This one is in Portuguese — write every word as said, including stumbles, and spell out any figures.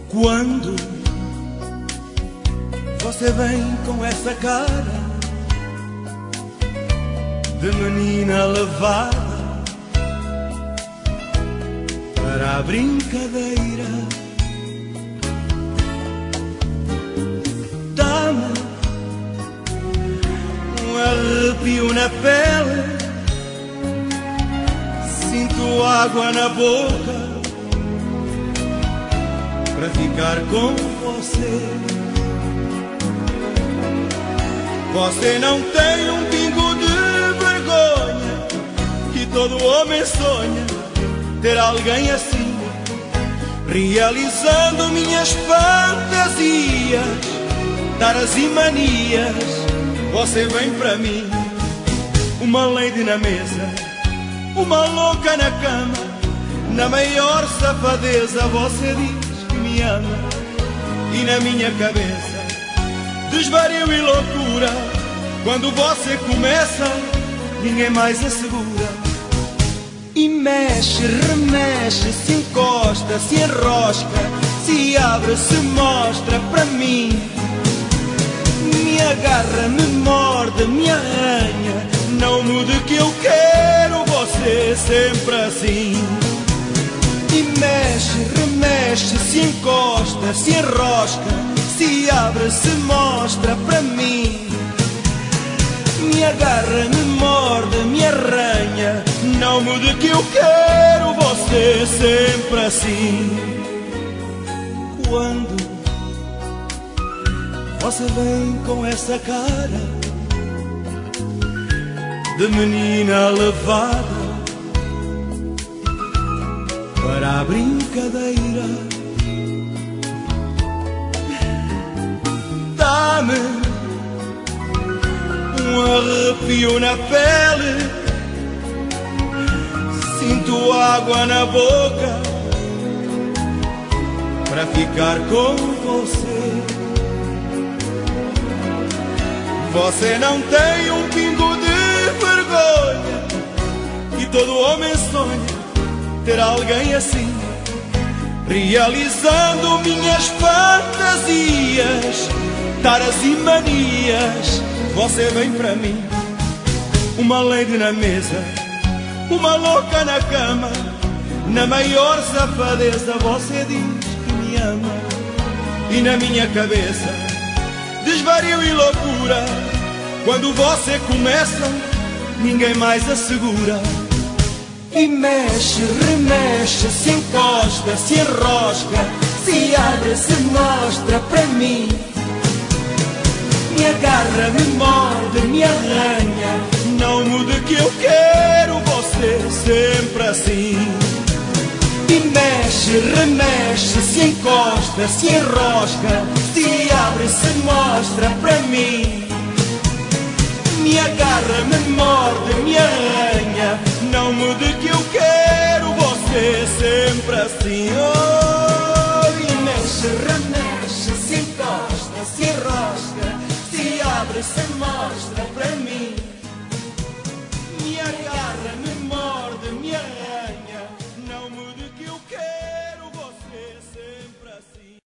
Quando você vem com essa cara de menina levada para a brincadeira, dá-me um arrepio na pele, sinto água na boca para ficar com você. Você não tem um pingo de vergonha, que todo homem sonha ter alguém assim, realizando minhas fantasias, taras e manias. Você vem pra mim, uma lady na mesa, uma louca na cama, na maior safadeza. Você diz que me ama e na minha cabeça desvario e loucura. Quando você começa, ninguém mais assegura. E mexe, remexe, se encosta, se enrosca, se abre, se mostra pra mim. Me agarra, me morde, me arranha, não mude que eu quero você sempre assim. E mexe, remexe, se encosta, se enrosca, se abre, se mostra pra mim. Me agarra, me morde, me arranha, não mude que eu quero você sempre assim. Quando você vem com essa cara de menina levada para a brincadeira, dá-me um arrepio na pele, sinto água na boca para ficar com você. Você não tem um pingo de vergonha, que todo homem sonha ter alguém assim, realizando minhas fantasias, taras e manias. Você vem pra mim, uma lady na mesa, uma louca na cama, na maior safadeza. Você diz que me ama e na minha cabeça desvario e loucura. Quando você começa, ninguém mais assegura. E mexe, remexe, se encosta, se enrosca, se abre, se mostra pra mim. Me agarra, me morde, me arranha, não mude que eu quero você sempre assim. E mexe, remexe, se encosta, se enrosca, se abre, se mostra pra mim. Me agarra, me morde, me arranha, não mude que eu quero você sempre assim. Oh, e mexe, remexe, se encosta, se enrosca, se abre, se mostra.